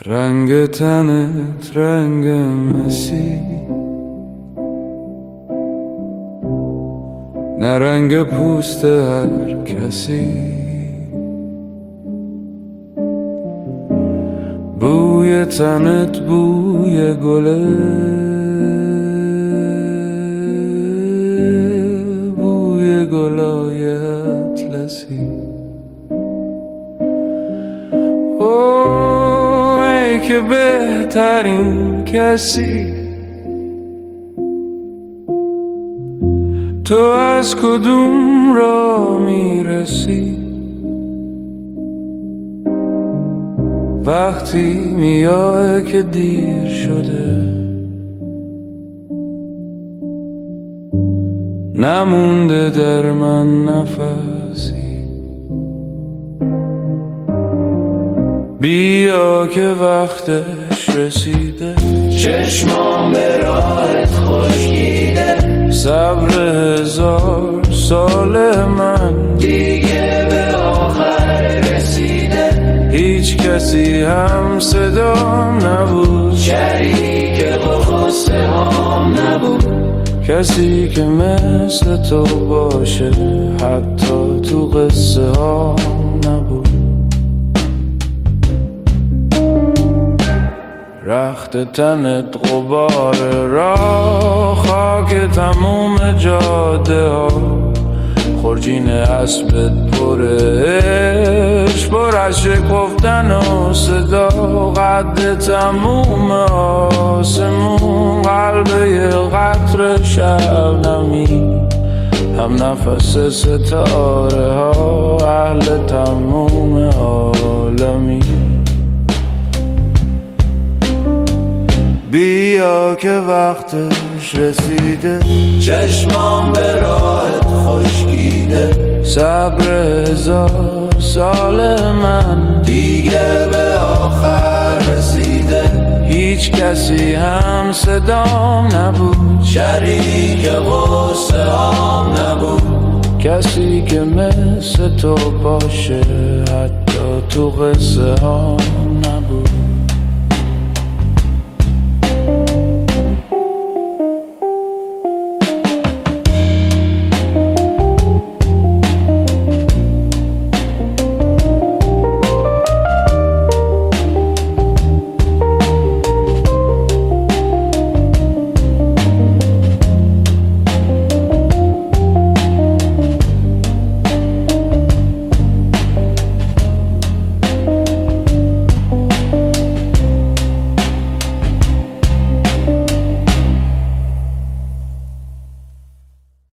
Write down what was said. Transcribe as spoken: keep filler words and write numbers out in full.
رنگ تنت رنگ مسی، نه رنگ پوست هر کسی. بوی تنت بوی گله، بوی گلای اطلسی. اوه ای که بهترین کسی، تو از کدوم را میرسی؟ وقتی میای که دیر شده، نمونده در من نفسی. بیا که وقتش رسیده، چشمام به راهت خشکیده. صبر هزار سال من دیگه به آخر رسیده. هیچ کسی هم صدام نبود، شریک غصه هام نبود. کسی که مثل تو باشه حتی تو قصه ها نبود. رخت تنت غبار راه، خاک تموم جاده ها. خورجین اسبت پر عشق، پر از شکفتن و صدا. قد تموم آسمون، قلب یه قطره شبنمی. هم نفس ستاره ها، اهل تموم عالمی. بیا که وقتش رسیده، چشمام به راهت خشکیده. صبر هزار سال من دیگه به آخر رسیده. هیچ کسی هم صدام نبود، شریک غصه هام نبود. کسی که مثل تو باشه حتی تو قصه ها نبود.